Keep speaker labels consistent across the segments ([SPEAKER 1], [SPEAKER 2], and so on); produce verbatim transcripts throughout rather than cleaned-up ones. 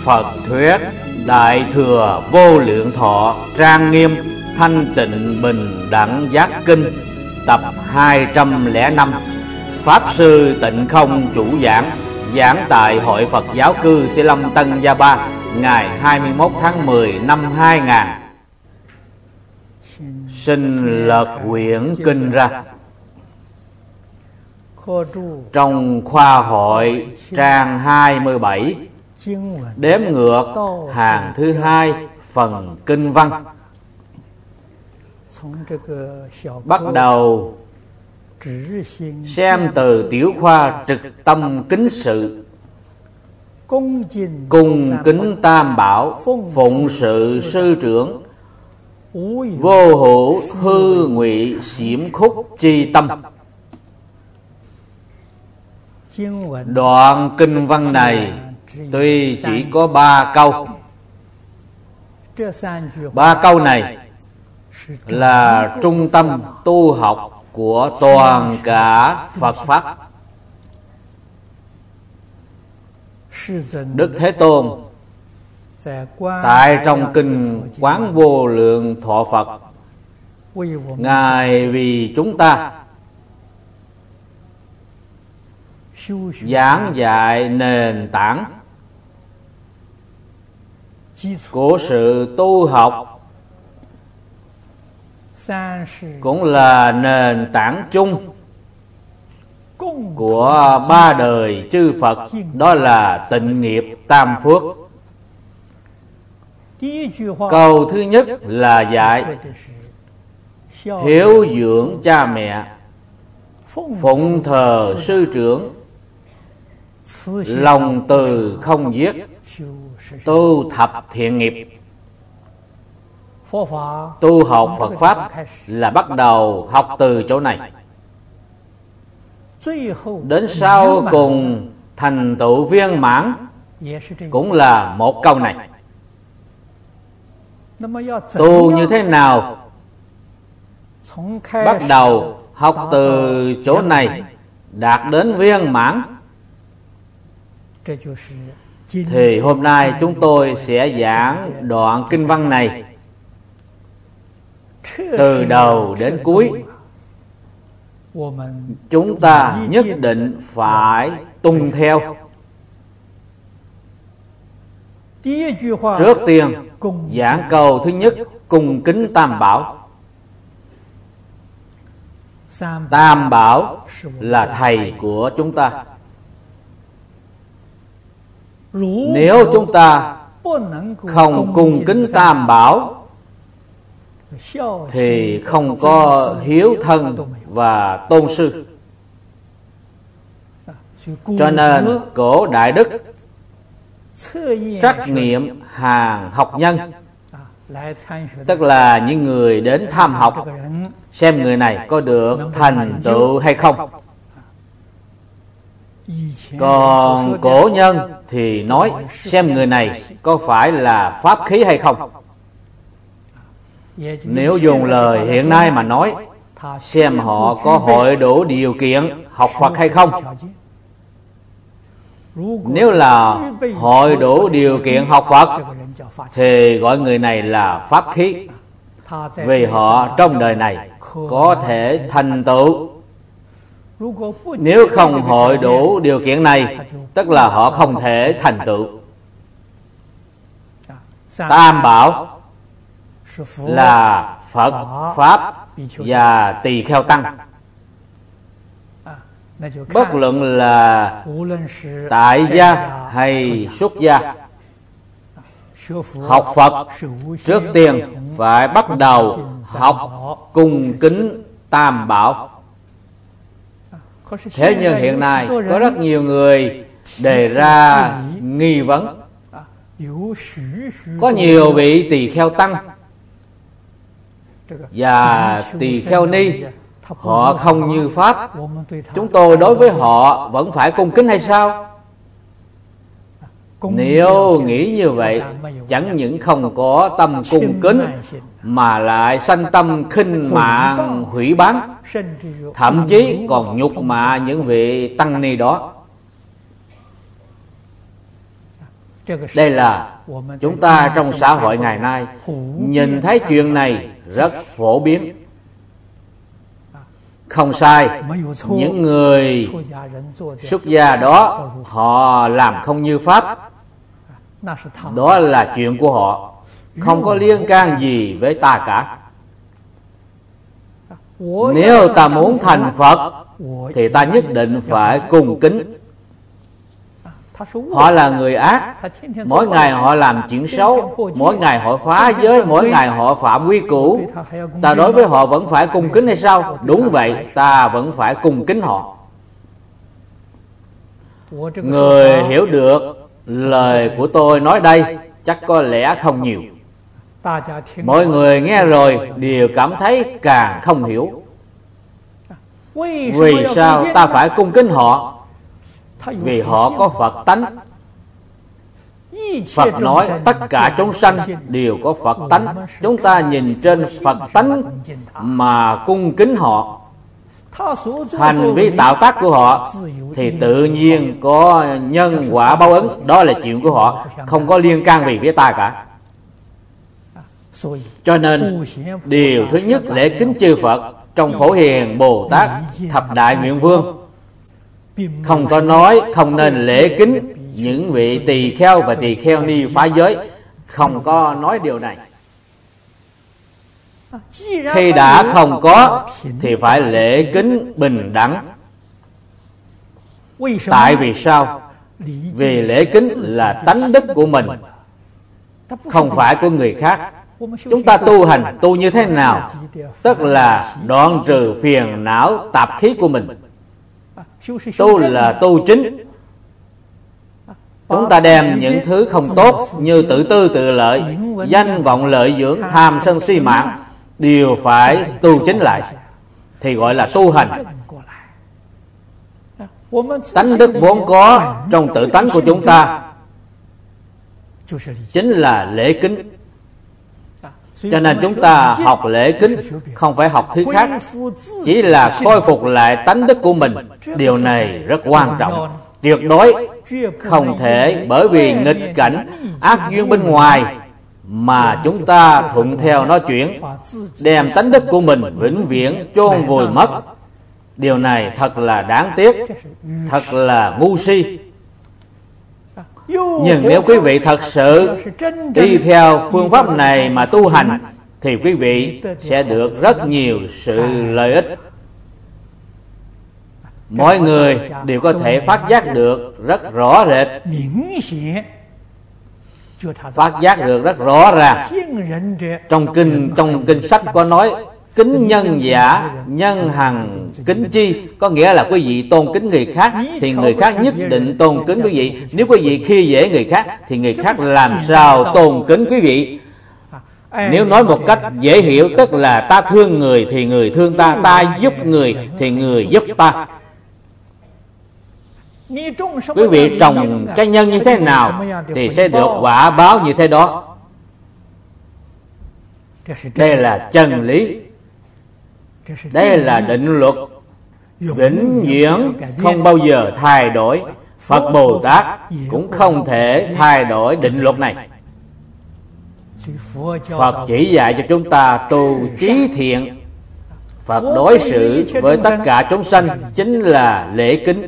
[SPEAKER 1] Phật thuyết Đại Thừa Vô Lượng Thọ Trang Nghiêm Thanh Tịnh Bình Đẳng Giác Kinh tập hai trăm lẻ năm. Pháp Sư Tịnh Không chủ giảng, giảng tại Hội Phật Giáo cư Sĩ Lâm Tân Gia Ba ngày hai mươi mốt tháng mười năm hai nghìn. Xin lật quyển kinh ra. Trong khoa hội trang hai mươi bảy, đếm ngược hàng thứ hai phần kinh văn. Bắt đầu xem từ tiểu khoa trực tâm kính sự. Cung kính tam bảo, phụng sự sư trưởng, vô hữu hư ngụy xiểm khúc chi tâm. Đoạn kinh văn này tuy chỉ có ba câu, ba câu này là trung tâm tu học của toàn cả Phật Pháp. Đức Thế Tôn tại trong kinh Quán Vô Lượng Thọ Phật, Ngài vì chúng ta giảng dạy nền tảng của sự tu học, cũng là nền tảng chung của ba đời chư Phật, đó là tịnh nghiệp tam phước. Câu thứ nhất là dạy hiếu dưỡng cha mẹ, phụng thờ sư trưởng, lòng từ không giết, tu thập thiện nghiệp. Tu học Phật Pháp là bắt đầu học từ chỗ này, đến sau cùng thành tựu viên mãn cũng là một câu này. Tu như thế nào? Bắt đầu học từ chỗ này đạt đến viên mãn, thì hôm nay chúng tôi sẽ giảng đoạn kinh văn này từ đầu đến cuối. Chúng ta nhất định phải tuân theo. Trước tiên giảng câu thứ nhất, cung kính tam bảo. Tam bảo là thầy của chúng ta. Nếu chúng ta không cung kính tam bảo thì không có hiếu thân và tôn sư. Cho nên cổ đại đức trắc nghiệm hàng học nhân, tức là những người đến tham học, xem người này có được thành tựu hay không. Còn cổ nhân thì nói xem người này có phải là pháp khí hay không. Nếu dùng lời hiện nay mà nói, xem họ có hội đủ điều kiện học Phật hay không. Nếu là hội đủ điều kiện học Phật thì gọi người này là pháp khí, vì họ trong đời này có thể thành tựu. Nếu không hội đủ điều kiện này, tức là họ không thể thành tựu. Tam bảo là Phật, Pháp và tỳ kheo tăng. Bất luận là tại gia hay xuất gia, học Phật trước tiên phải bắt đầu học cung kính tam bảo. Thế nhưng hiện nay có rất nhiều người đề ra nghi vấn. Có nhiều vị tỳ kheo tăng và tỳ kheo ni, họ không như Pháp, chúng tôi đối với họ vẫn phải cung kính hay sao? Nếu nghĩ như vậy, chẳng những không có tâm cung kính mà lại sanh tâm khinh mạng hủy báng, thậm chí còn nhục mạ những vị tăng ni đó. Đây là chúng ta trong xã hội ngày nay nhìn thấy chuyện này rất phổ biến. Không sai, những người xuất gia đó họ làm không như pháp, đó là chuyện của họ, không có liên can gì với ta cả. Nếu ta muốn thành Phật thì ta nhất định phải cung kính. Họ là người ác, mỗi ngày họ làm chuyện xấu, mỗi ngày họ phá giới, mỗi ngày họ phạm quy củ. Ta đối với họ vẫn phải cung kính hay sao? Đúng vậy, ta vẫn phải cung kính họ. Người hiểu được lời của tôi nói đây chắc có lẽ không nhiều. Mọi người nghe rồi đều cảm thấy càng không hiểu. Vì sao ta phải cung kính họ? Vì họ có Phật tánh. Phật nói tất cả chúng sanh đều có Phật tánh. Chúng ta nhìn trên Phật tánh mà cung kính họ. Hành vi tạo tác của họ thì tự nhiên có nhân quả báo ứng. Đó là chuyện của họ, không có liên can gì với ta cả. Cho nên điều thứ nhất lễ kính chư Phật trong Phổ Hiền Bồ Tát Thập Đại Nguyện Vương không có nói không nên lễ kính những vị tỳ kheo và tỳ kheo ni phá giới, không có nói điều này. Khi đã không có thì phải lễ kính bình đẳng. Tại vì sao? Vì lễ kính là tánh đức của mình, không phải của người khác. Chúng ta tu hành tu như thế nào? Tức là đoạn trừ phiền não tạp khí của mình. Tu là tu chính. Chúng ta đem những thứ không tốt như tự tư tự lợi, danh vọng lợi dưỡng, tham sân si mạng đều phải tu chính lại, thì gọi là tu hành. Tánh đức vốn có trong tự tánh của chúng ta chính là lễ kính. Cho nên chúng ta học lễ kính không phải học thứ khác, chỉ là khôi phục lại tánh đức của mình. Điều này rất quan trọng. Tuyệt đối không thể bởi vì nghịch cảnh ác duyên bên ngoài mà chúng ta thuận theo nó chuyển, đem tánh đức của mình vĩnh viễn chôn vùi mất. Điều này thật là đáng tiếc, thật là ngu si. Nhưng nếu quý vị thật sự đi theo phương pháp này mà tu hành thì quý vị sẽ được rất nhiều sự lợi ích. Mọi người đều có thể phát giác được rất rõ rệt, phát giác được rất rõ ràng. Trong kinh trong kinh sách có nói kính nhân giả, nhân hằng kính chi, có nghĩa là quý vị tôn kính người khác thì người khác nhất định tôn kính quý vị. Nếu quý vị khi dễ người khác thì người khác làm sao tôn kính quý vị? Nếu nói một cách dễ hiểu, tức là ta thương người thì người thương ta, ta giúp người thì người giúp ta. Quý vị trồng cái nhân như thế nào thì sẽ được quả báo như thế đó. Đây là chân lý, đây là định luật vĩnh viễn không bao giờ thay đổi. Phật Bồ Tát cũng không thể thay đổi định luật này. Phật chỉ dạy cho chúng ta tu trí thiện. Phật đối xử với tất cả chúng sanh chính là lễ kính.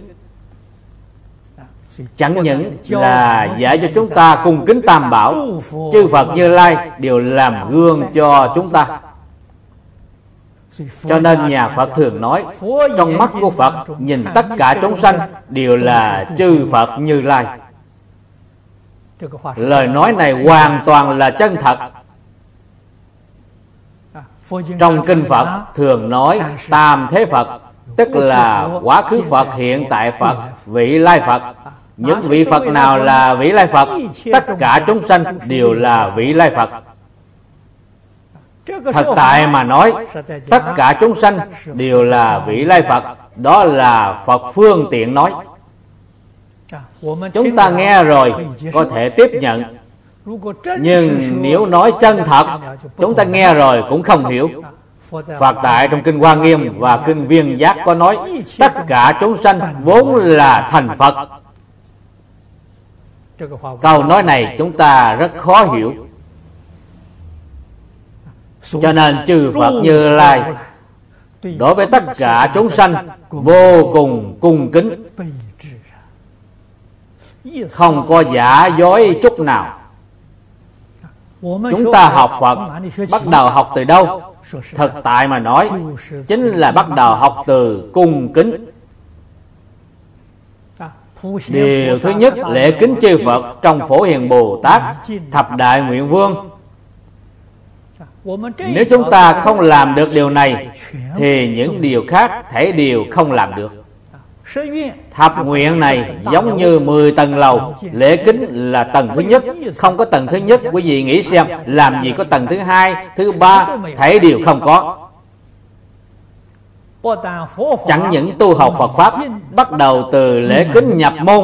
[SPEAKER 1] Chẳng những là dạy cho chúng ta cung kính Tam Bảo, chư Phật Như Lai đều làm gương cho chúng ta. Cho nên nhà Phật thường nói, trong mắt của Phật nhìn tất cả chúng sanh đều là chư Phật Như Lai. Lời nói này hoàn toàn là chân thật. Trong kinh Phật thường nói tam thế Phật, tức là quá khứ Phật, hiện tại Phật, vị lai Phật. Những vị Phật nào là vị lai Phật? Tất cả chúng sanh đều là vị lai Phật. Thật tại mà nói, tất cả chúng sanh đều là vị lai Phật. Đó là Phật phương tiện nói. Chúng ta nghe rồi có thể tiếp nhận. Nhưng nếu nói chân thật, chúng ta nghe rồi cũng không hiểu. Phật tại trong kinh Hoa Nghiêm và kinh Viên Giác có nói, tất cả chúng sanh vốn là thành Phật. Câu nói này chúng ta rất khó hiểu. Cho nên chư Phật Như Lai đối với tất cả chúng sanh vô cùng cung kính, không có giả dối chút nào. Chúng ta học Phật bắt đầu học từ đâu? Thực tại mà nói, chính là bắt đầu học từ cung kính. Điều thứ nhất, lễ kính chư Phật trong Phổ Hiền Bồ Tát Thập Đại Nguyện Vương. Nếu chúng ta không làm được điều này thì những điều khác thể đều không làm được. Thập nguyện này giống như mười tầng lầu, lễ kính là tầng thứ nhất. Không có tầng thứ nhất, quý vị nghĩ xem, làm gì có tầng thứ hai, thứ ba, thể đều không có. Chẳng những tu học Phật Pháp bắt đầu từ lễ kính nhập môn,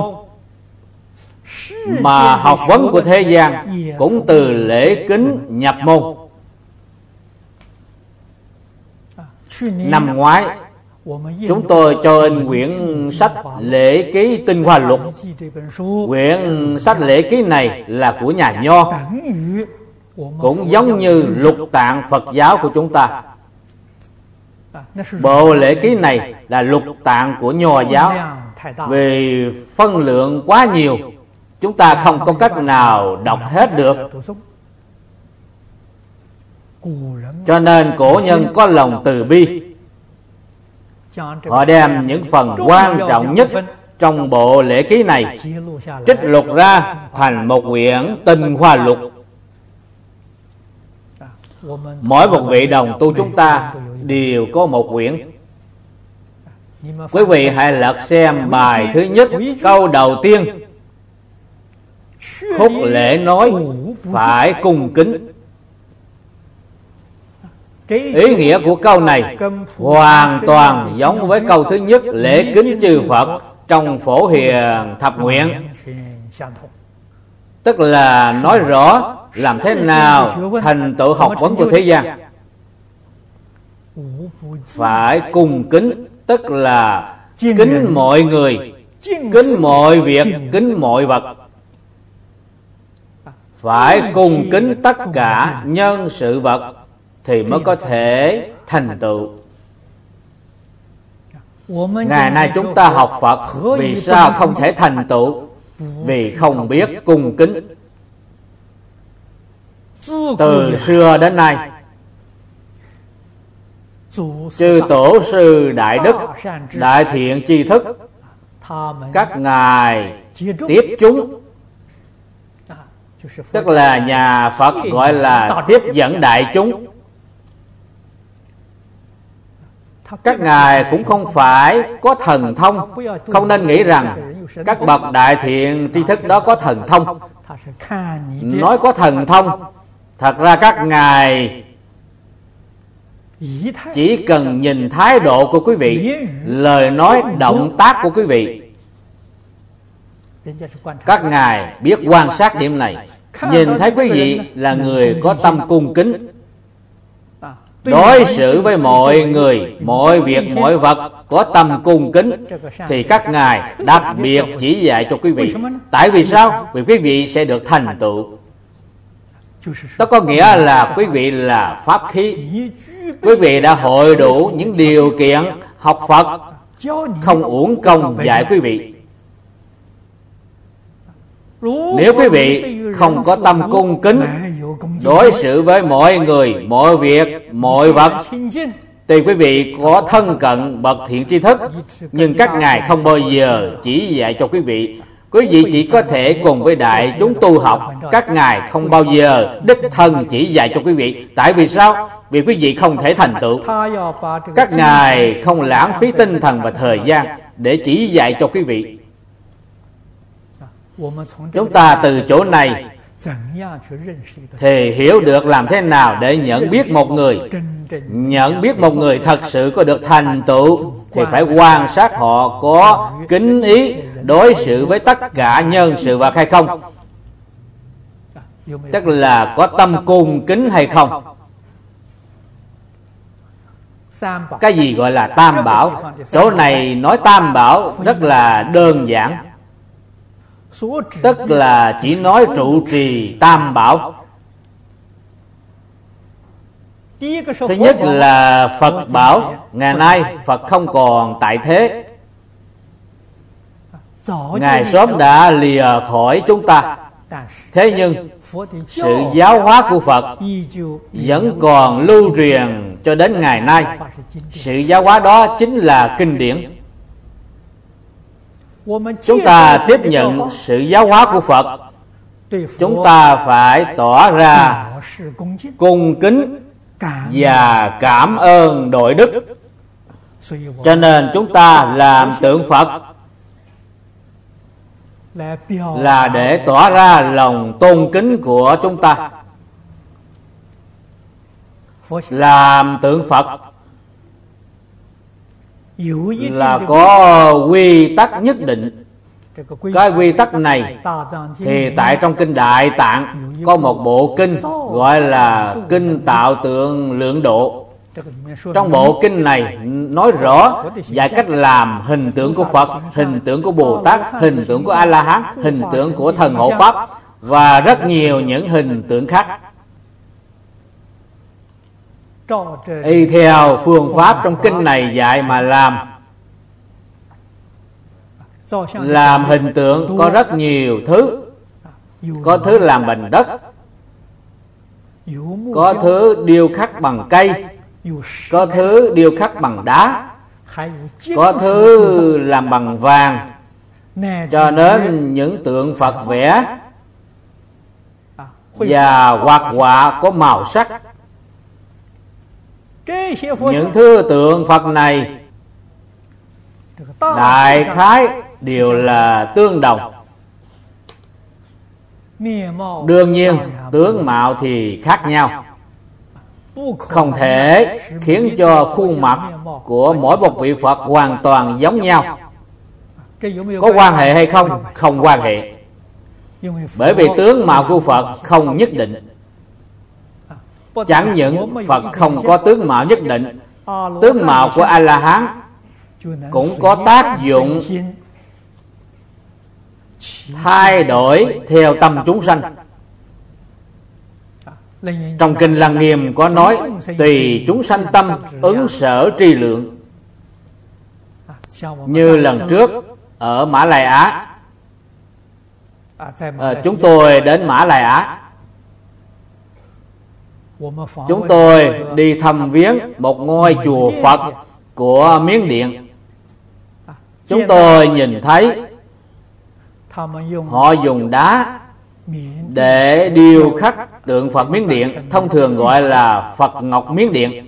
[SPEAKER 1] mà học vấn của thế gian cũng từ lễ kính nhập môn. Năm ngoái chúng tôi cho in quyển sách Lễ Ký Tinh Hoa Luật. Quyển sách lễ ký này là của nhà Nho, cũng giống như lục tạng Phật giáo của chúng ta. Bộ lễ ký này là lục tạng của Nho giáo. Vì phân lượng quá nhiều, chúng ta không có cách nào đọc hết được. Cho nên cổ nhân có lòng từ bi, họ đem những phần quan trọng nhất trong bộ lễ ký này trích lục ra thành một quyển Tinh Hoa Luật. Mỗi một vị đồng tu chúng ta đều có một quyển. Quý vị hãy lật xem bài thứ nhất, câu đầu tiên. Khúc lễ nói phải cung kính. Ý nghĩa của câu này hoàn toàn giống với câu thứ nhất, lễ kính chư Phật trong Phổ Hiền Thập Nguyện. Tức là nói rõ làm thế nào thành tựu học vấn của thế gian. Phải cung kính, tức là kính mọi người, kính mọi việc, kính mọi vật. Phải cung kính tất cả nhân sự vật thì mới có thể thành tựu. Ngày nay chúng ta học Phật vì sao không thể thành tựu? Vì không biết cung kính. Từ xưa đến nay, chư tổ sư đại đức, đại thiện tri thức, các ngài tiếp chúng, tức là nhà Phật gọi là tiếp dẫn đại chúng. Các ngài cũng không phải có thần thông. Không nên nghĩ rằng các bậc đại thiện tri thức đó có thần thông. Nói có thần thông, thật ra các ngài chỉ cần nhìn thái độ của quý vị, lời nói động tác của quý vị. Các ngài biết quan sát điểm này, nhìn thấy quý vị là người có tâm cung kính, đối xử với mọi người, mọi việc, mọi vật có tâm cung kính, thì các ngài đặc biệt chỉ dạy cho quý vị. Tại vì sao? Vì quý vị sẽ được thành tựu. Đó có nghĩa là quý vị là pháp khí. Quý vị đã hội đủ những điều kiện học Phật, không uổng công dạy quý vị. Nếu quý vị không có tâm cung kính, đối xử với mọi người, mọi việc, mọi vật, thì quý vị có thân cận bậc thiện tri thức, nhưng các ngài không bao giờ chỉ dạy cho quý vị. Quý vị chỉ có thể cùng với đại chúng tu học, các ngài không bao giờ đích thân chỉ dạy cho quý vị. Tại vì sao? Vì quý vị không thể thành tựu. Các ngài không lãng phí tinh thần và thời gian để chỉ dạy cho quý vị. Chúng ta từ chỗ này thì hiểu được làm thế nào để nhận biết một người. Nhận biết một người thật sự có được thành tựu thì phải quan sát họ có kính ý đối xử với tất cả nhân sự vật hay không, tức là có tâm cung kính hay không. Cái gì gọi là tam bảo? Chỗ này nói tam bảo rất là đơn giản. tức là chỉ nói trụ trì tam bảo. Thứ nhất là Phật bảo, ngày nay Phật không còn tại thế, Ngài sớm đã lìa khỏi chúng ta. Thế nhưng sự giáo hóa của Phật vẫn còn lưu truyền cho đến ngày nay. Sự giáo hóa đó chính là kinh điển. Chúng ta tiếp nhận sự giáo hóa của Phật, chúng ta phải tỏ ra cung kính và cảm ơn đội đức. Cho nên chúng ta làm tượng Phật là để tỏ ra lòng tôn kính của chúng ta. Làm tượng Phật là có quy tắc nhất định. Cái quy tắc này thì tại trong kinh Đại Tạng có một bộ kinh gọi là Kinh Tạo Tượng Lượng Độ. Trong bộ kinh này nói rõ vài cách làm hình tượng của Phật, hình tượng của Bồ Tát, hình tượng của A-la-hán, hình tượng của thần hộ Pháp và rất nhiều những hình tượng khác. Y theo phương pháp trong kinh này dạy mà làm. Làm hình tượng có rất nhiều thứ. Có thứ làm bằng đất, có thứ điêu khắc bằng cây, có thứ điêu khắc bằng đá, có thứ làm bằng vàng, cho đến những tượng Phật vẽ và hoạt họa có màu sắc. Những thứ tượng Phật này đại khái đều là tương đồng. Đương nhiên tướng mạo thì khác nhau, không thể khiến cho khuôn mặt của mỗi một vị Phật hoàn toàn giống nhau. Có quan hệ hay không? Không quan hệ. Bởi vì tướng mạo của Phật không nhất định. Chẳng những Phật không có tướng mạo nhất định, tướng mạo của A-la-hán cũng có tác dụng thay đổi theo tâm chúng sanh. Trong kinh Lăng Nghiêm có nói tùy chúng sanh tâm ứng sở tri lượng. Như lần trước ở Mã Lai Á, à, chúng tôi đến Mã Lai Á, chúng tôi đi thăm viếng một ngôi chùa Phật của Miến Điện. Chúng tôi nhìn thấy họ dùng đá để điêu khắc tượng Phật Miến Điện, thông thường gọi là Phật Ngọc Miến Điện.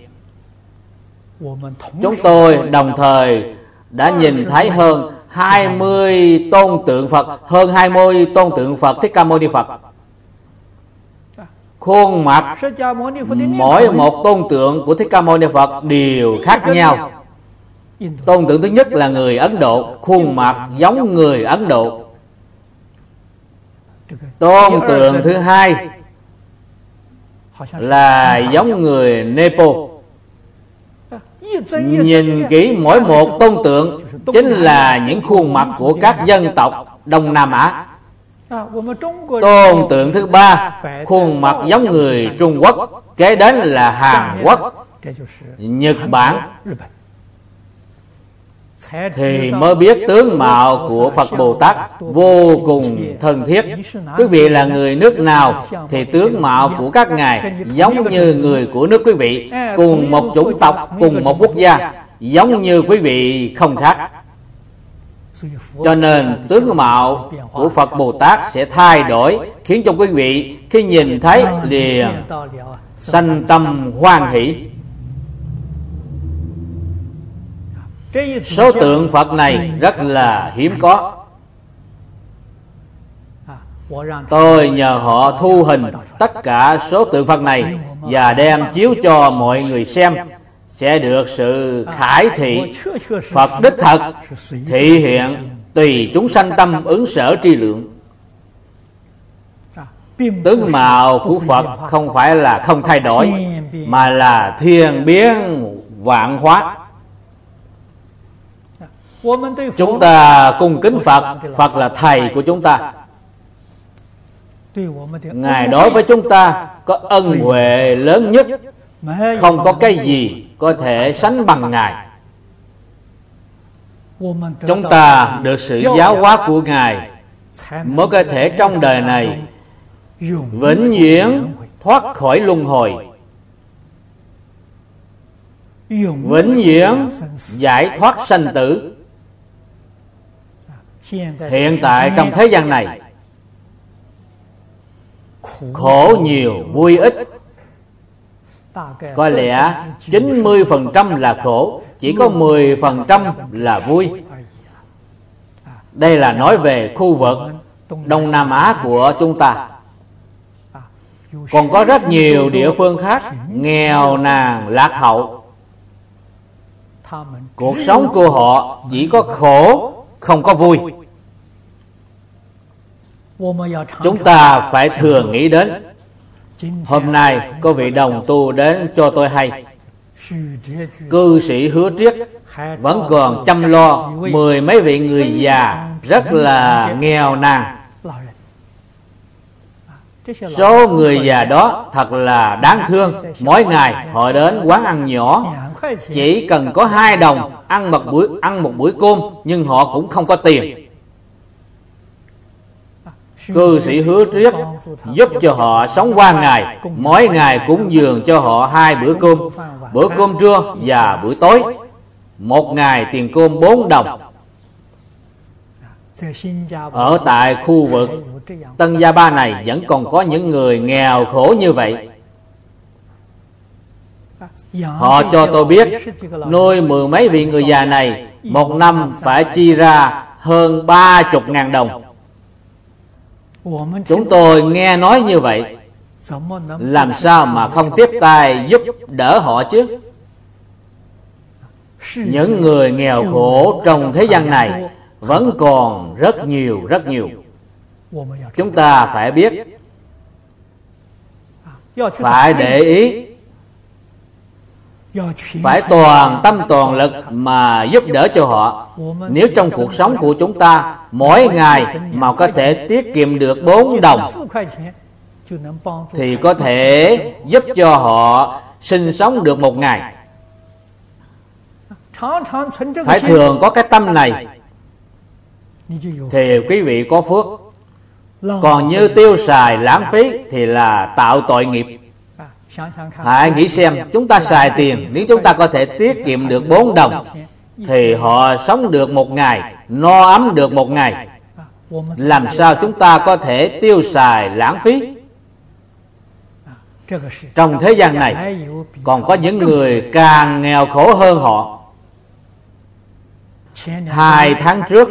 [SPEAKER 1] Chúng tôi đồng thời đã nhìn thấy hơn hai mươi tôn tượng Phật, hơn hai mươi tôn tượng Phật Thích Ca Mâu Ni Phật. Khuôn mặt mỗi một tôn tượng của Thích Ca Mâu Ni Phật đều khác nhau. Tôn tượng thứ nhất là người Ấn Độ, khuôn mặt giống người Ấn Độ. Tôn tượng thứ hai là giống người Nepal. Nhìn kỹ mỗi một tôn tượng chính là những khuôn mặt của các dân tộc Đông Nam Á. Tôn tượng thứ ba, khuôn mặt giống người Trung Quốc, kế đến là Hàn Quốc, Nhật Bản, thì mới biết tướng mạo của Phật Bồ Tát vô cùng thân thiết. Quý vị là người nước nào thì tướng mạo của các ngài giống như người của nước quý vị. Cùng một chủng tộc, cùng một quốc gia, giống như quý vị không khác. Cho nên tướng mạo của Phật Bồ Tát sẽ thay đổi, khiến cho quý vị khi nhìn thấy liền sanh tâm hoan hỷ. Số tượng Phật này rất là hiếm có. Tôi nhờ họ thu hình tất cả số tượng Phật này và đem chiếu cho mọi người xem, sẽ được sự khải thị. Phật đích thật thị hiện tùy chúng sanh tâm ứng sở tri lượng. Tướng mạo của Phật không phải là không thay đổi, mà là thiên biến vạn hóa. Chúng ta cung kính Phật, Phật là thầy của chúng ta. Ngài đối với chúng ta có ân huệ lớn nhất, không có cái gì có thể sánh bằng Ngài. Chúng ta được sự giáo hóa của Ngài mới có thể trong đời này vĩnh viễn thoát khỏi luân hồi, vĩnh viễn giải thoát sanh tử. Hiện tại trong thế gian này, khổ nhiều vui ít. Có lẽ chín mươi phần trăm là khổ, chỉ có mười phần trăm là vui. Đây là nói về khu vực Đông Nam Á của chúng ta. Còn có rất nhiều địa phương khác nghèo nàn lạc hậu. Cuộc sống của họ chỉ có khổ, không có vui. Chúng ta phải thường nghĩ đến. Hôm nay có vị đồng tu đến cho tôi hay, cư sĩ Hứa Triết vẫn còn chăm lo mười mấy vị người già rất là nghèo nàn. Số người già đó thật là đáng thương. Mỗi ngày họ đến quán ăn nhỏ, chỉ cần có hai đồng ăn một buổi ăn một buổi cơm, nhưng họ cũng không có tiền. Cư sĩ Hứa Triết giúp cho họ sống qua ngày, mỗi ngày cúng dường cho họ hai bữa cơm, bữa cơm trưa và bữa tối. Một ngày tiền cơm bốn đồng. Ở tại khu vực Tân Gia Ba này vẫn còn có những người nghèo khổ như vậy. Họ cho tôi biết nuôi mười mấy vị người già này một năm phải chi ra hơn ba chục ngàn đồng. Chúng tôi nghe nói như vậy, làm sao mà không tiếp tay giúp đỡ họ chứ? Những người nghèo khổ trong thế gian này vẫn còn rất nhiều rất nhiều. Chúng ta phải biết, phải để ý, phải toàn tâm toàn lực mà giúp đỡ cho họ. Nếu trong cuộc sống của chúng ta mỗi ngày mà có thể tiết kiệm được bốn đồng thì có thể giúp cho họ sinh sống được một ngày. Phải thường có cái tâm này thì quý vị có phước. Còn như tiêu xài lãng phí thì là tạo tội nghiệp. Hãy nghĩ xem, chúng ta xài tiền, nếu chúng ta có thể tiết kiệm được bốn đồng thì họ sống được một ngày, no ấm được một ngày. Làm sao chúng ta có thể tiêu xài lãng phí? Trong thế gian này còn có những người càng nghèo khổ hơn họ. Hai tháng trước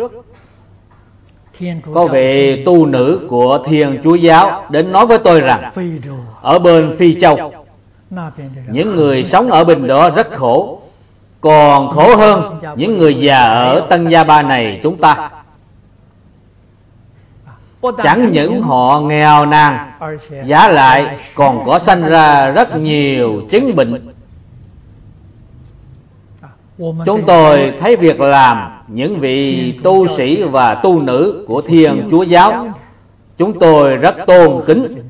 [SPEAKER 1] có vị tu nữ của Thiên Chúa Giáo đến nói với tôi rằng ở bên Phi Châu, những người sống ở bên đó rất khổ, còn khổ hơn những người già ở Tân Gia Ba này chúng ta. Chẳng những họ nghèo nàn, giá lại còn có sanh ra rất nhiều chứng bệnh. Chúng tôi thấy việc làm những vị tu sĩ và tu nữ của Thiên Chúa Giáo, chúng tôi rất tôn kính.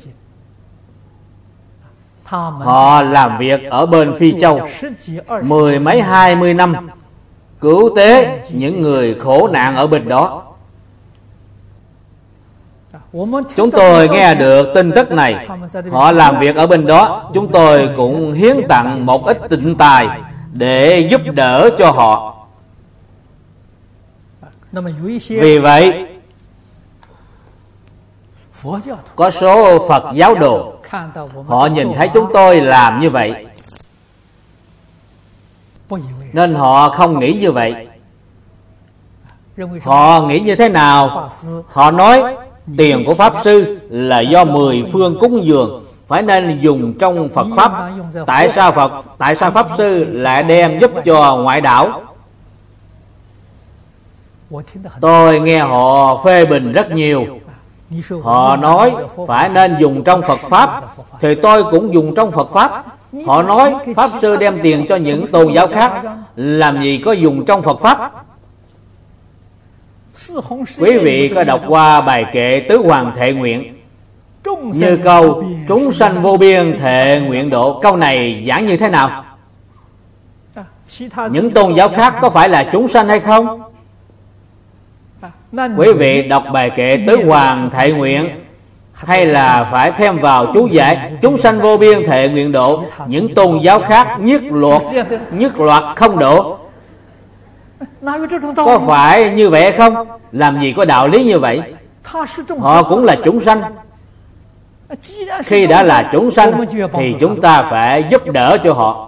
[SPEAKER 1] Họ làm việc ở bên Phi Châu mười mấy hai mươi năm, cứu tế những người khổ nạn ở bên đó. Chúng tôi nghe được tin tức này, họ làm việc ở bên đó, chúng tôi cũng hiến tặng một ít tịnh tài để giúp đỡ cho họ. Vì vậy, có số Phật giáo đồ họ nhìn thấy chúng tôi làm như vậy nên họ không nghĩ như vậy. Họ nghĩ như thế nào? Họ nói tiền của Pháp Sư là do mười phương cúng dường, phải nên dùng trong Phật Pháp. Tại sao Phật, tại sao Pháp Sư lại đem giúp cho ngoại đạo? Tôi nghe họ phê bình rất nhiều. Họ nói phải nên dùng trong Phật Pháp, thì tôi cũng dùng trong Phật Pháp. Họ nói Pháp Sư đem tiền cho những tôn giáo khác, làm gì có dùng trong Phật Pháp. Quý vị có đọc qua bài kệ Tứ Hoàng Thệ Nguyện như câu chúng sanh vô biên thệ nguyện độ? Câu này giảng như thế nào? Những tôn giáo khác có phải là chúng sanh hay không? Quý vị đọc bài kệ Tứ Hoàng Thệ Nguyện hay là phải thêm vào chú giải chúng sanh vô biên thệ nguyện độ? Những tôn giáo khác nhất luật nhất loạt không độ. Có phải như vậy hay không? Làm gì có đạo lý như vậy? Họ cũng là chúng sanh. Khi đã là chúng sanh thì chúng ta phải giúp đỡ cho họ.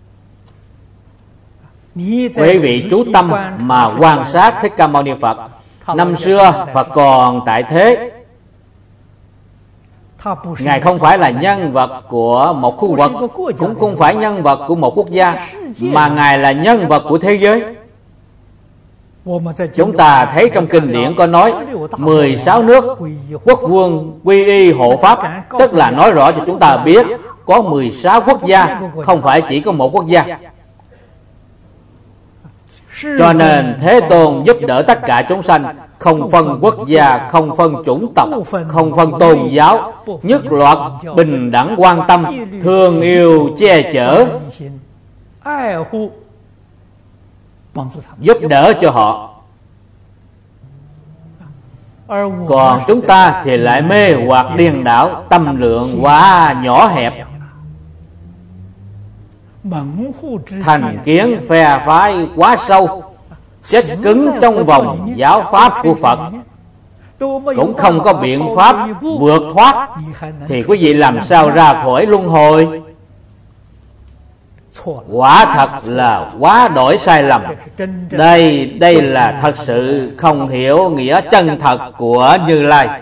[SPEAKER 1] Quý vị chú tâm mà quan sát Thích Ca Mâu Ni Phật. Năm xưa Phật còn tại thế, Ngài không phải là nhân vật của một khu vực, cũng không phải nhân vật của một quốc gia, mà Ngài là nhân vật của thế giới. Chúng ta thấy trong kinh điển có nói mười sáu nước quốc vương quy y hộ pháp, tức là nói rõ cho chúng ta biết có mười sáu quốc gia, không phải chỉ có một quốc gia. Cho nên Thế Tôn giúp đỡ tất cả chúng sanh, không phân quốc gia, không phân chủng tộc, không phân tôn giáo, nhất loạt bình đẳng quan tâm, thương yêu che chở, giúp đỡ cho họ. Còn chúng ta thì lại mê hoặc điên đảo, tâm lượng quá nhỏ hẹp, thành kiến phe phái quá sâu, chết cứng trong vòng giáo pháp của Phật, cũng không có biện pháp vượt thoát, thì quý vị làm sao ra khỏi luân hồi? Quả thật là quá đổi sai lầm. Đây đây là thật sự không hiểu nghĩa chân thật của Như Lai.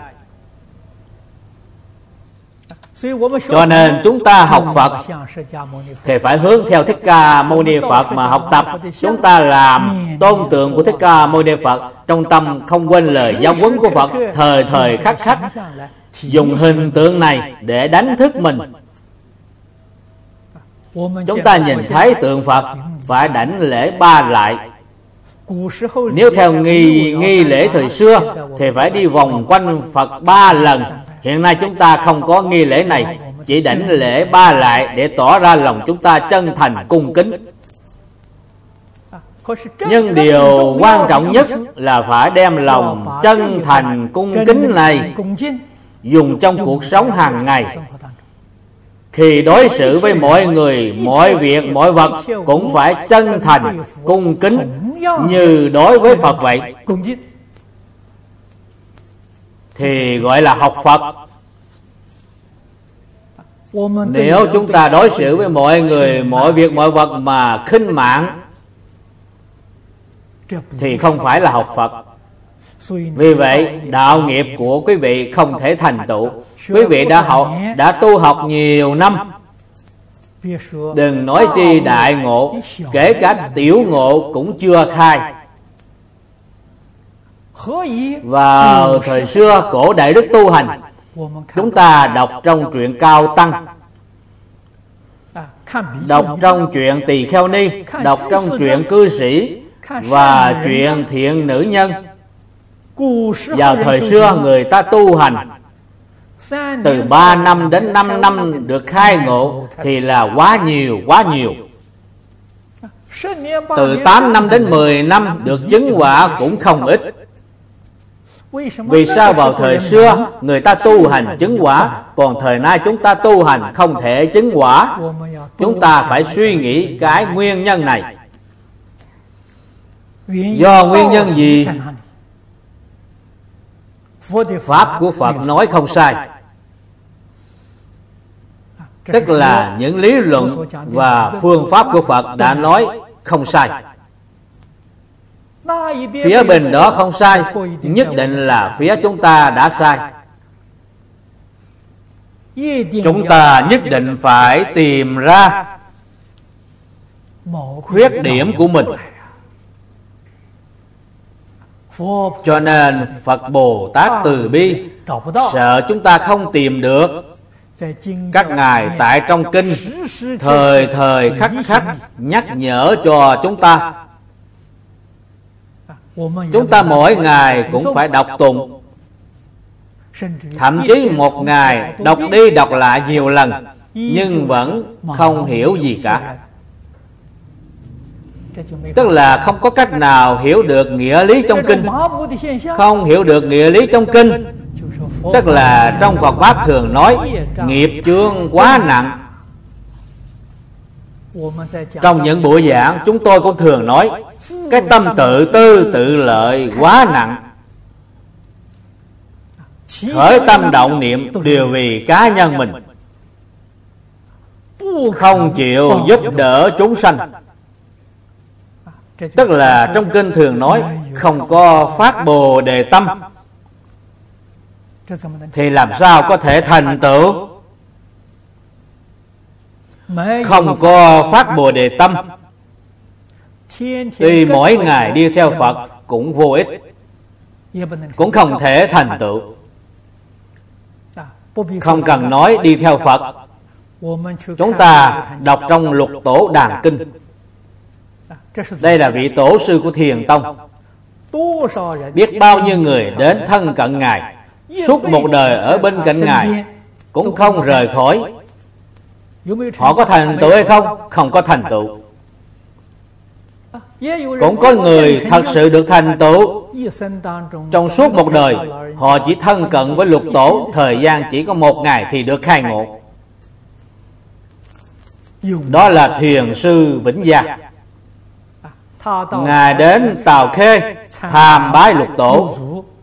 [SPEAKER 1] Cho nên chúng ta học Phật thì phải hướng theo Thích Ca Mâu Ni Phật mà học tập. Chúng ta làm tôn tượng của Thích Ca Mâu Ni Phật, trong tâm không quên lời giáo huấn của Phật, thời thời khắc khắc dùng hình tượng này để đánh thức mình. Chúng ta nhìn thấy tượng Phật phải đảnh lễ ba lại. Nếu theo nghi, nghi lễ thời xưa thì phải đi vòng quanh Phật ba lần. Hiện nay chúng ta không có nghi lễ này, chỉ đảnh lễ ba lại để tỏ ra lòng chúng ta chân thành cung kính. Nhưng điều quan trọng nhất là phải đem lòng chân thành cung kính này dùng trong cuộc sống hàng ngày. Khi đối xử với mọi người, mọi việc, mọi vật cũng phải chân thành, cung kính như đối với Phật vậy, thì gọi là học Phật. Nếu chúng ta đối xử với mọi người, mọi việc, mọi vật mà khinh mạng thì không phải là học Phật. Vì vậy đạo nghiệp của quý vị không thể thành tựu. Quý vị đã học, đã tu học nhiều năm, đừng nói chi đại ngộ, kể cả tiểu ngộ cũng chưa khai. Vào thời xưa cổ đại đức tu hành, chúng ta đọc trong truyện Cao Tăng, đọc trong truyện Tỳ Kheo Ni, đọc trong truyện Cư Sĩ và truyện Thiện Nữ Nhân. Vào thời xưa người ta tu hành từ ba năm đến năm năm được khai ngộ thì là quá nhiều, quá nhiều. Từ tám năm đến mười năm được chứng quả cũng không ít. Vì sao vào thời xưa người ta tu hành chứng quả, còn thời nay chúng ta tu hành không thể chứng quả? Chúng ta phải suy nghĩ cái nguyên nhân này. Do nguyên nhân gì? Pháp của Phật nói không sai, tức là những lý luận và phương pháp của Phật đã nói không sai. Phía bên đó không sai, nhất định là phía chúng ta đã sai. Chúng ta nhất định phải tìm ra khuyết điểm của mình. Cho nên Phật Bồ Tát từ bi, sợ chúng ta không tìm được, các ngài tại trong kinh thời thời khắc khắc nhắc nhở cho chúng ta. Chúng ta mỗi ngày cũng phải đọc tụng, thậm chí một ngày đọc đi đọc lại nhiều lần, nhưng vẫn không hiểu gì cả. Tức là không có cách nào hiểu được nghĩa lý trong kinh. Không hiểu được nghĩa lý trong kinh, tức là trong Phật Pháp thường nói nghiệp chướng quá nặng. Trong những buổi giảng chúng tôi cũng thường nói cái tâm tự tư tự lợi quá nặng. Khởi tâm động niệm đều vì cá nhân mình, không chịu giúp đỡ chúng sanh. Tức là trong kinh thường nói không có phát Bồ Đề tâm, thì làm sao có thể thành tựu? Không có phát Bồ Đề tâm, tuy mỗi ngày đi theo Phật cũng vô ích, cũng không thể thành tựu. Không cần nói đi theo Phật, chúng ta đọc trong Lục Tổ Đàn Kinh. Đây là vị tổ sư của Thiền Tông. Biết bao nhiêu người đến thân cận Ngài, suốt một đời ở bên cạnh Ngài cũng không rời khỏi. Họ có thành tựu hay không? Không có thành tựu. Cũng có người thật sự được thành tựu. Trong suốt một đời họ chỉ thân cận với Lục Tổ, thời gian chỉ có một ngày thì được khai ngộ. Đó là Thiền sư Vĩnh Gia. Ngài đến Tào Khê tham bái Lục Tổ,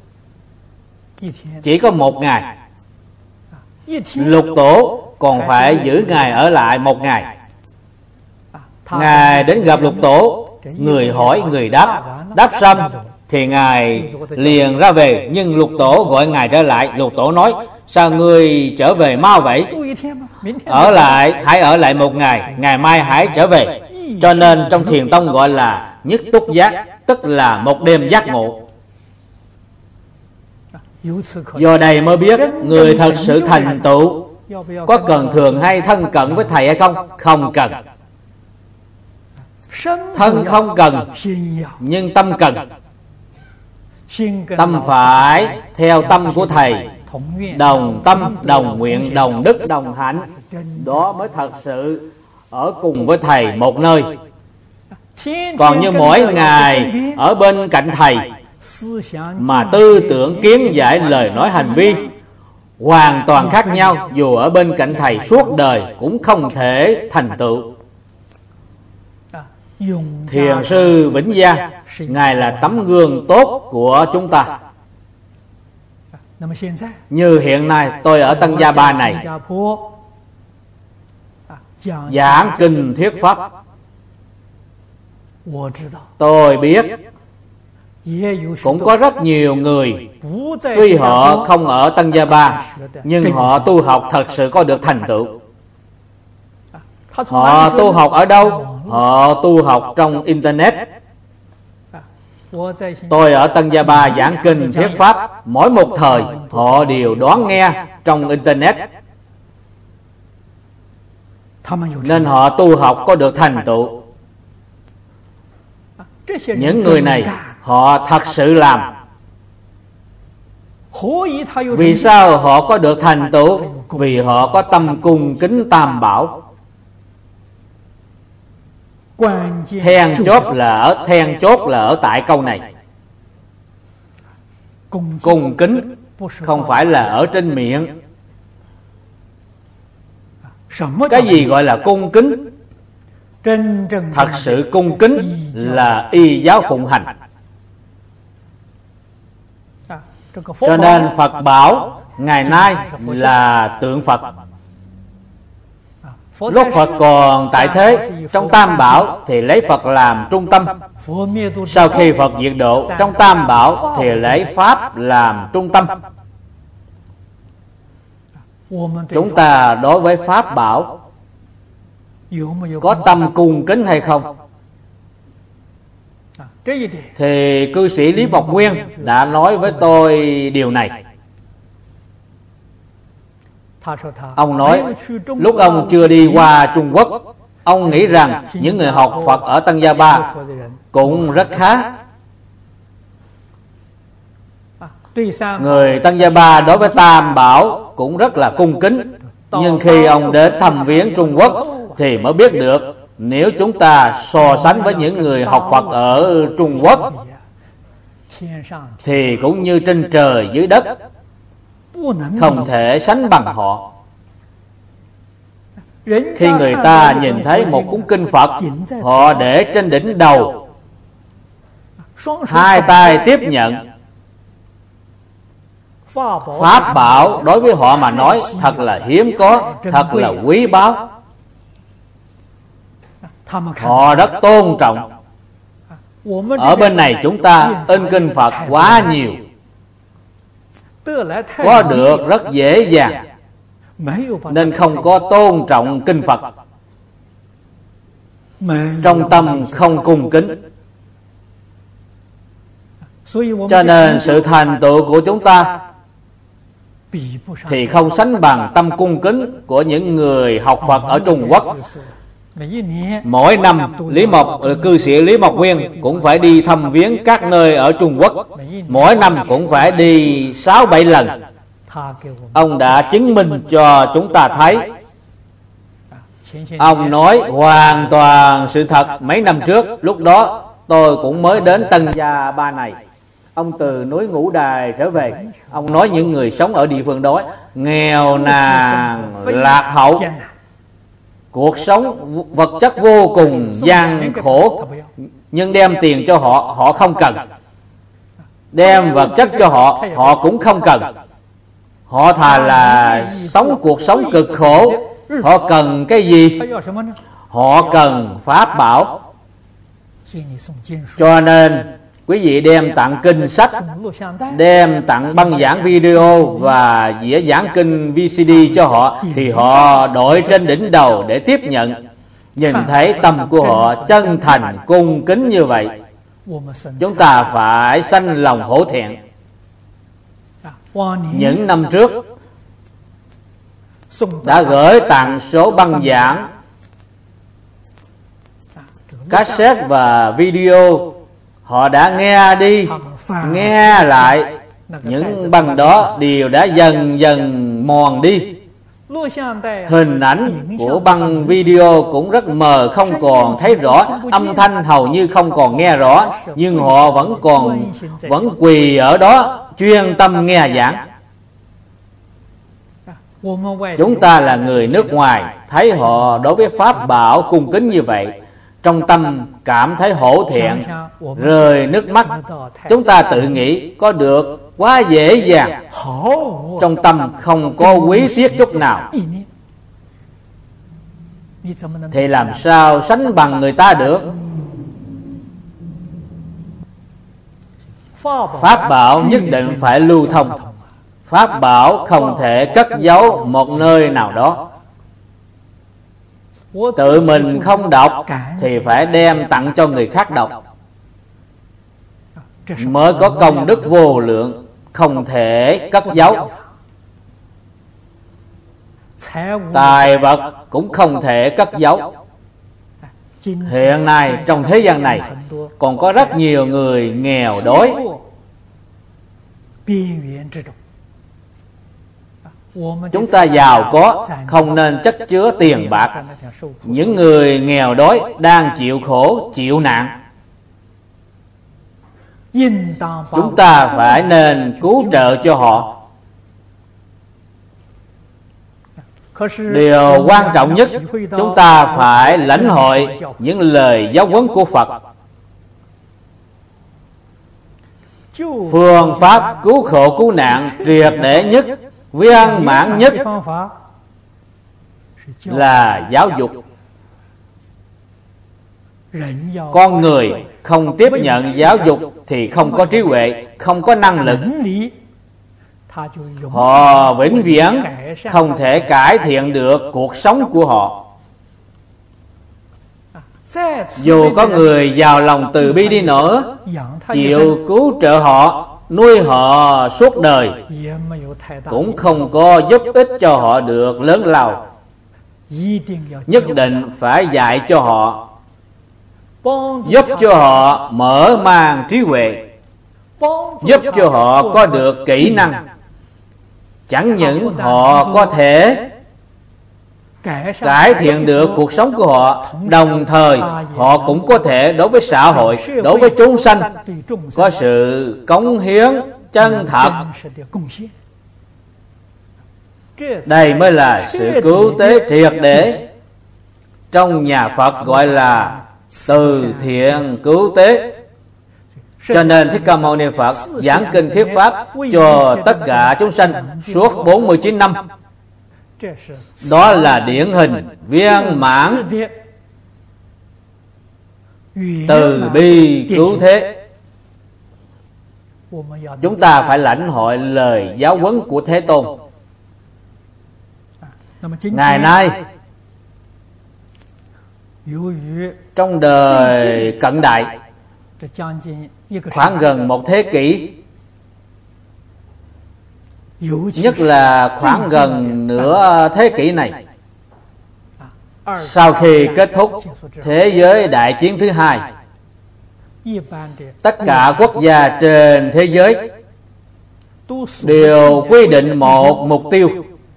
[SPEAKER 1] chỉ có một ngày. Lục Tổ còn phải giữ Ngài ở lại một ngày. Ngài đến gặp Lục Tổ, người hỏi người đáp, đáp xong thì Ngài liền ra về. Nhưng Lục Tổ gọi Ngài trở lại. Lục Tổ nói: sao ngươi trở về mau vậy? Ở lại, hãy ở lại một ngày, ngày mai hãy trở về. Cho nên trong Thiền Tông gọi là nhất túc giác, tức là một đêm giác ngộ. Do đây mới biết người thật sự thành tựu có cần thường hay thân cận với thầy hay không? Không cần. Thân không cần, nhưng tâm cần. Tâm phải theo tâm của thầy, đồng tâm, đồng nguyện, đồng đức, đồng hạnh. Đó mới thật sự ở cùng với thầy một nơi. Còn như mỗi ngày ở bên cạnh thầy mà tư tưởng, kiến giải, lời nói, hành vi hoàn toàn khác nhau, dù ở bên cạnh thầy suốt đời cũng không thể thành tựu. Thiền sư Vĩnh Gia, Ngài là tấm gương tốt của chúng ta. Như hiện nay tôi ở Tân Gia Ba này giảng kinh thuyết pháp, tôi biết cũng có rất nhiều người tuy họ không ở Tân Gia Ba, nhưng họ tu học thật sự có được thành tựu. Họ tu học ở đâu? Họ tu học trong Internet. Tôi ở Tân Gia Ba giảng kinh thuyết pháp, mỗi một thời họ đều đón nghe trong Internet, nên họ tu học có được thành tựu. Những người này họ thật sự làm. Vì sao họ có được thành tựu? Vì họ có tâm cung kính Tam Bảo. Then chốt là ở then chốt là ở tại câu này. Cung kính không phải là ở trên miệng. Cái gì gọi là cung kính? Thật sự cung kính là y giáo phụng hành. Cho nên Phật bảo ngày nay là tượng Phật. Lúc Phật còn tại thế, trong Tam Bảo thì lấy Phật làm trung tâm. Sau khi Phật diệt độ, trong Tam Bảo thì lấy Pháp làm trung tâm. Chúng ta đối với Pháp Bảo có tâm cung kính hay không? Thì cư sĩ Lý Mộc Nguyên đã nói với tôi điều này. Ông nói lúc ông chưa đi qua Trung Quốc, ông nghĩ rằng những người học Phật ở Tân Gia Ba cũng rất khá. Người Tăng Gia Ba đối với Tam Bảo cũng rất là cung kính. Nhưng khi ông đến thăm viếng Trung Quốc thì mới biết được, nếu chúng ta so sánh với những người học Phật ở Trung Quốc thì cũng như trên trời dưới đất, không thể sánh bằng họ. Khi người ta nhìn thấy một cuốn kinh Phật, họ để trên đỉnh đầu, hai tay tiếp nhận. Pháp bảo đối với họ mà nói thật là hiếm có, thật là quý báu. Họ rất tôn trọng. Ở bên này chúng ta in kinh Phật quá nhiều, có được rất dễ dàng, nên không có tôn trọng kinh Phật, trong tâm không cung kính. Cho nên sự thành tựu của chúng ta thì không sánh bằng tâm cung kính của những người học Phật ở Trung Quốc. Mỗi năm Lý Mộc, cư sĩ Lý Mộc Nguyên cũng phải đi thăm viếng các nơi ở Trung Quốc. Mỗi năm cũng phải đi sáu bảy lần. Ông đã chứng minh cho chúng ta thấy. Ông nói hoàn toàn sự thật. Mấy năm trước, lúc đó tôi cũng mới đến Tăng Gia Ba này. Ông từ núi Ngũ Đài trở về. Ông nói những người sống ở địa phương đó nghèo nàn, lạc hậu, cuộc sống vật chất vô cùng gian khổ. Nhưng đem tiền cho họ, họ không cần. Đem vật chất cho họ, họ cũng không cần. Họ thà là sống cuộc sống cực khổ. Họ cần cái gì? Họ cần pháp bảo. Cho nên quý vị đem tặng kinh sách, đem tặng băng giảng video và dĩa giảng kinh vê xê đê cho họ, thì họ đội trên đỉnh đầu để tiếp nhận. Nhìn thấy tâm của họ chân thành cung kính như vậy, chúng ta phải sanh lòng hổ thẹn. Những năm trước đã gửi tặng số băng giảng, cassette và video. Họ đã nghe đi, nghe lại. Những băng đó đều đã dần dần mòn đi. Hình ảnh của băng video cũng rất mờ, không còn thấy rõ. Âm thanh hầu như không còn nghe rõ. Nhưng họ vẫn còn vẫn quỳ ở đó chuyên tâm nghe giảng. Chúng ta là người nước ngoài, thấy họ đối với pháp bảo cung kính như vậy, trong tâm cảm thấy hổ thẹn, rơi nước mắt. Chúng ta tự nghĩ có được quá dễ dàng, trong tâm không có quý tiếc chút nào, thì làm sao sánh bằng người ta được? Pháp bảo nhất định phải lưu thông. Pháp bảo không thể cất giấu một nơi nào đó. Tự mình không đọc thì phải đem tặng cho người khác đọc, mới có công đức vô lượng, không thể cất giấu. Tài vật cũng không thể cất giấu. Hiện nay trong thế gian này còn có rất nhiều người nghèo đói. Chúng ta giàu có, không nên chất chứa tiền bạc. Những người nghèo đói đang chịu khổ, chịu nạn, chúng ta phải nên cứu trợ cho họ. Điều quan trọng nhất, chúng ta phải lãnh hội những lời giáo huấn của Phật. Phương pháp cứu khổ cứu nạn triệt để nhất, viên mãn nhất là giáo dục. Con người không tiếp nhận giáo dục thì không có trí huệ, không có năng lực. Họ vĩnh viễn không thể cải thiện được cuộc sống của họ. Dù có người giàu lòng từ bi đi nữa, chịu cứu trợ họ, nuôi họ suốt đời, cũng không có giúp ích cho họ được lớn lao. Nhất định phải dạy cho họ, giúp cho họ mở mang trí huệ, giúp cho họ có được kỹ năng. Chẳng những họ có thể cải thiện được cuộc sống của họ, đồng thời họ cũng có thể đối với xã hội, đối với chúng sanh có sự cống hiến chân thật. Đây mới là sự cứu tế triệt để. Trong nhà Phật gọi là từ thiện cứu tế. Cho nên Thích Ca Mâu Ni Phật giảng kinh thuyết pháp cho tất cả chúng sanh suốt bốn mươi chín năm. Đó là điển hình viên mãn từ bi cứu thế. Chúng ta phải lãnh hội lời giáo huấn của Thế Tôn. Ngày nay trong đời cận đại, khoảng gần một thế kỷ, nhất là khoảng gần nửa thế kỷ này, sau khi kết thúc thế giới đại chiến thứ hai, tất cả quốc gia trên thế giới đều quy định một mục tiêu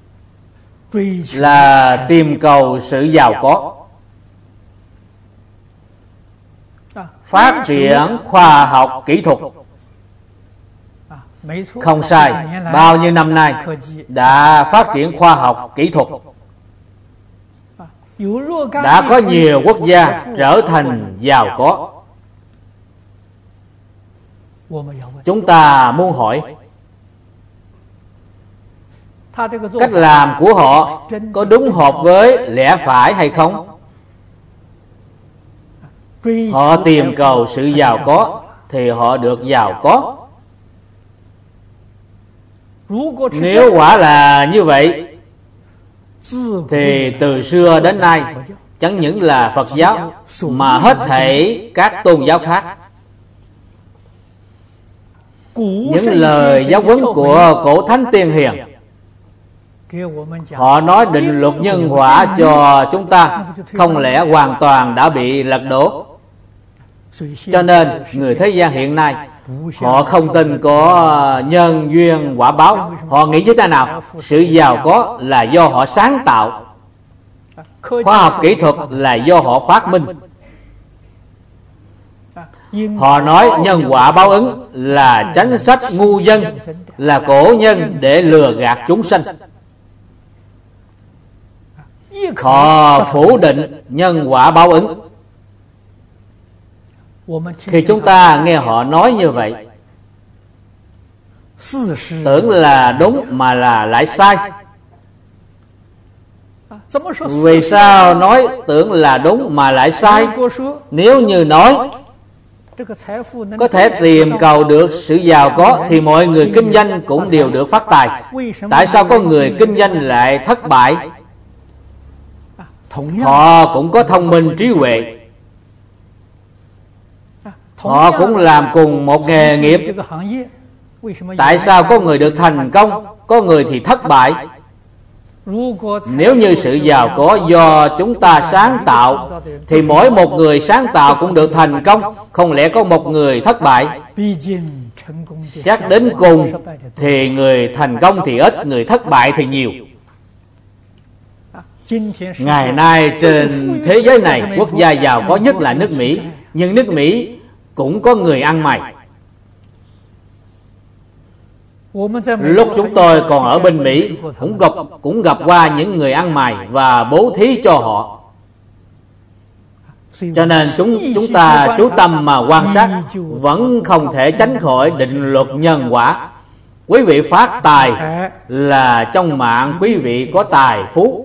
[SPEAKER 1] là tìm cầu sự giàu có, phát triển khoa học kỹ thuật. Không sai, bao nhiêu năm nay đã phát triển khoa học kỹ thuật, đã có nhiều quốc gia trở thành giàu có. Chúng ta muốn hỏi, cách làm của họ có đúng hợp với lẽ phải hay không? Họ tìm cầu sự giàu có thì họ được giàu có. Nếu quả là như vậy thì từ xưa đến nay, chẳng những là Phật giáo mà hết thảy các tôn giáo khác, những lời giáo huấn của cổ thánh tiên hiền, họ nói định luật nhân quả cho chúng ta, không lẽ hoàn toàn đã bị lật đổ? Cho nên người thế gian hiện nay họ không tin có nhân duyên quả báo. Họ nghĩ như thế nào? Sự giàu có là do họ sáng tạo, khoa học kỹ thuật là do họ phát minh. Họ nói nhân quả báo ứng là chánh sách ngu dân, là cổ nhân để lừa gạt chúng sanh. Họ phủ định nhân quả báo ứng. Khi chúng ta nghe họ nói như vậy, tưởng là đúng mà là lại sai. Vì sao nói tưởng là đúng mà lại sai? Nếu như nói có thể tìm cầu được sự giàu có thì mọi người kinh doanh cũng đều được phát tài. Tại sao có người kinh doanh lại thất bại? Họ cũng có thông minh trí huệ, họ cũng làm cùng một nghề nghiệp. Tại sao có người được thành công, có người thì thất bại? Nếu như sự giàu có do chúng ta sáng tạo thì mỗi một người sáng tạo cũng được thành công, không lẽ có một người thất bại? Xét đến cùng thì người thành công thì ít, người thất bại thì nhiều. Ngày nay trên thế giới này, quốc gia giàu có nhất là nước Mỹ, nhưng nước Mỹ cũng có người ăn mày. Lúc chúng tôi còn ở bên Mỹ cũng gặp cũng gặp qua những người ăn mày và bố thí cho họ. Cho nên chúng chúng ta chú tâm mà quan sát, vẫn không thể tránh khỏi định luật nhân quả. Quý vị phát tài là trong mạng quý vị có tài phú,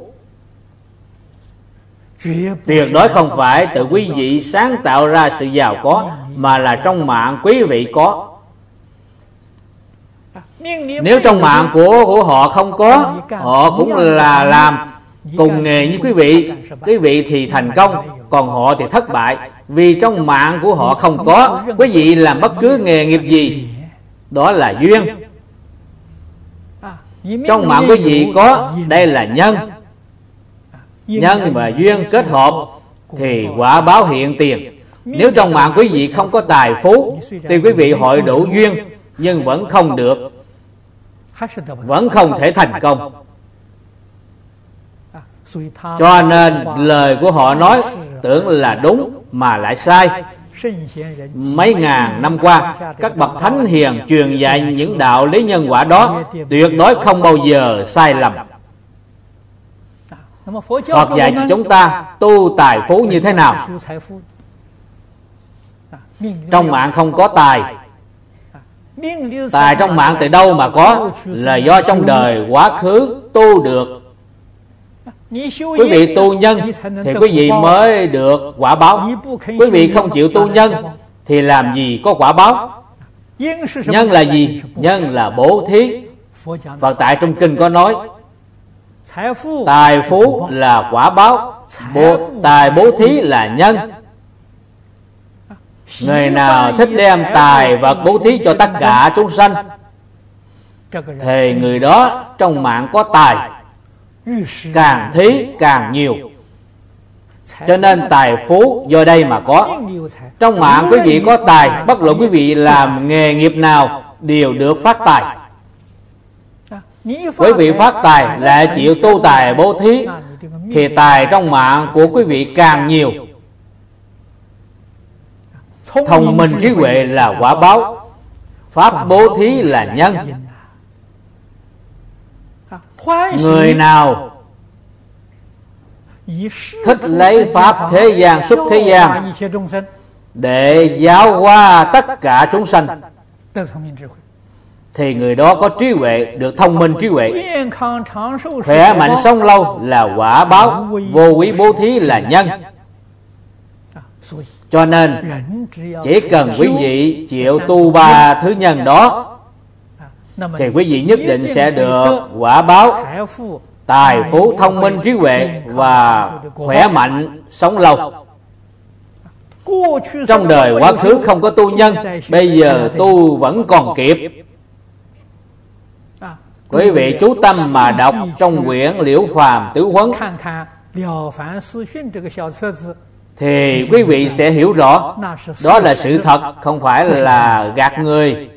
[SPEAKER 1] tuyệt đối không phải tự quý vị sáng tạo ra sự giàu có, mà là trong mạng quý vị có. Nếu trong mạng của của họ không có, họ cũng là làm cùng nghề như quý vị, quý vị thì thành công, còn họ thì thất bại. Vì trong mạng của họ không có, quý vị làm bất cứ nghề nghiệp gì, đó là duyên. Trong mạng quý vị có, đây là nhân. Nhân và duyên kết hợp thì quả báo hiện tiền. Nếu trong mạng quý vị không có tài phú thì quý vị hội đủ duyên, nhưng vẫn không được, vẫn không thể thành công. Cho nên lời của họ nói tưởng là đúng mà lại sai. Mấy ngàn năm qua, các bậc thánh hiền truyền dạy những đạo lý nhân quả đó tuyệt đối không bao giờ sai lầm. Phật dạy cho chúng ta tu tài phú như thế nào. Trong mạng không có tài. Tài trong mạng từ đâu mà có? Là do trong đời quá khứ tu được. Quý vị tu nhân thì quý vị mới được quả báo. Quý vị không chịu tu nhân thì làm gì có quả báo. Nhân là gì? Nhân là bố thí. Phật tại trong kinh có nói tài phú là quả báo, bố, tài bố thí là nhân. Người nào thích đem tài vật bố thí cho tất cả chúng sanh thì người đó trong mạng có tài, càng thí càng nhiều. Cho nên tài phú do đây mà có. Trong mạng quý vị có tài, bất luận quý vị làm nghề nghiệp nào đều được phát tài. Quý vị phát tài lại chịu tu tài bố thí thì tài trong mạng của quý vị càng nhiều. Thông minh trí huệ là quả báo, pháp bố thí là nhân. Người nào thích lấy pháp thế gian xuất thế gian để giáo hóa tất cả chúng sanh thì người đó có trí huệ, được thông minh trí huệ. Khỏe mạnh sống lâu là quả báo, vô quý bố thí là nhân. Cho nên chỉ cần quý vị chịu tu ba thứ nhân đó thì quý vị nhất định sẽ được quả báo tài phú, thông minh trí huệ và khỏe mạnh sống lâu. Trong đời quá khứ không có tu nhân, bây giờ tu vẫn còn kịp. Quý vị chú tâm mà đọc trong quyển Liễu Phàm Tứ Huấn thì quý vị sẽ hiểu rõ đó là sự thật, không phải là gạt người.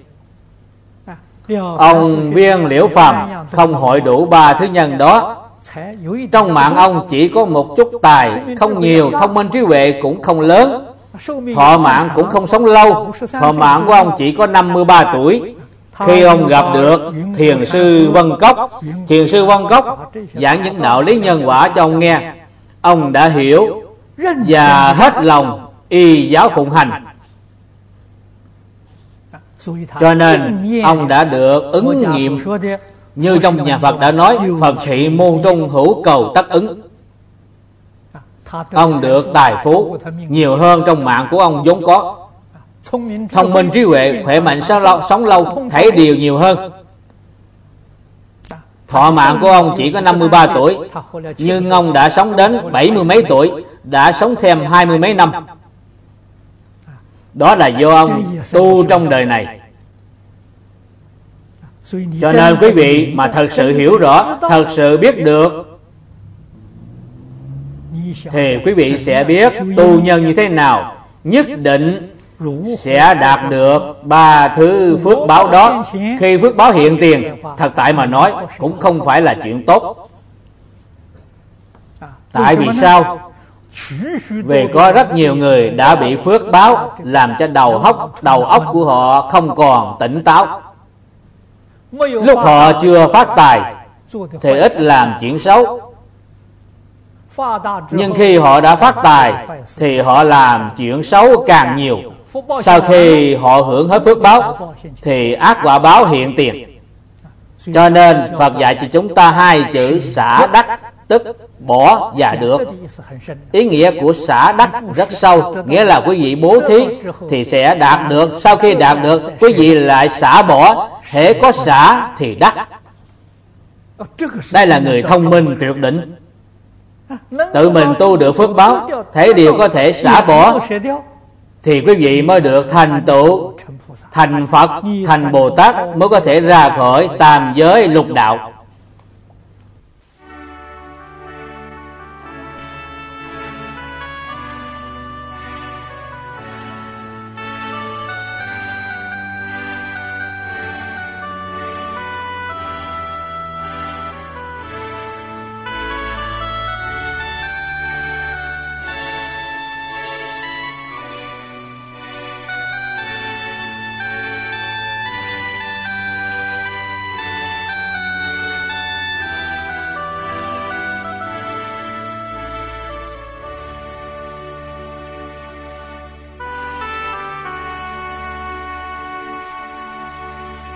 [SPEAKER 1] Ông Viên Liễu Phàm không hội đủ ba thứ nhân đó. Trong mạng ông chỉ có một chút tài, không nhiều, thông minh trí huệ cũng không lớn, thọ mạng cũng không sống lâu. Thọ mạng của ông chỉ có năm mươi ba tuổi. Khi ông gặp được Thiền sư Vân Cốc, Thiền sư Vân Cốc giảng những đạo lý nhân quả cho ông nghe, ông đã hiểu và hết lòng y giáo phụng hành. Cho nên ông đã được ứng nghiệm. Như trong nhà Phật đã nói, Phật thị môn trung hữu cầu tất ứng. Ông được tài phú nhiều hơn trong mạng của ông vốn có. Thông minh trí huệ, khỏe mạnh sống lâu, sống lâu thấy điều nhiều hơn. Thọ mạng của ông chỉ có năm mươi ba tuổi, nhưng ông đã sống đến bảy mươi mấy tuổi, đã sống thêm hai mươi mấy năm. Đó là do ông tu trong đời này. Cho nên quý vị mà thật sự hiểu rõ, thật sự biết được thì quý vị sẽ biết tu nhân như thế nào, nhất định sẽ đạt được ba thứ phước báo đó. Khi phước báo hiện tiền, thật tại mà nói cũng không phải là chuyện tốt. Tại vì sao? Vì có rất nhiều người đã bị phước báo làm cho đầu óc đầu óc của họ không còn tỉnh táo. Lúc họ chưa phát tài thì ít làm chuyện xấu, nhưng khi họ đã phát tài thì họ làm chuyện xấu càng nhiều. Sau khi họ hưởng hết phước báo thì ác quả báo hiện tiền. Cho nên Phật dạy cho chúng ta hai chữ xả đắc, tức bỏ và được. Ý nghĩa của xả đắc rất sâu, nghĩa là quý vị bố thí thì sẽ đạt được. Sau khi đạt được, quý vị lại xả bỏ. Hễ có xả thì đắc. Đây là người thông minh tuyệt đỉnh. Tự mình tu được phước báo, thấy điều có thể xả bỏ thì quý vị mới được thành tựu thành Phật, thành Bồ Tát, mới có thể ra khỏi tam giới lục đạo.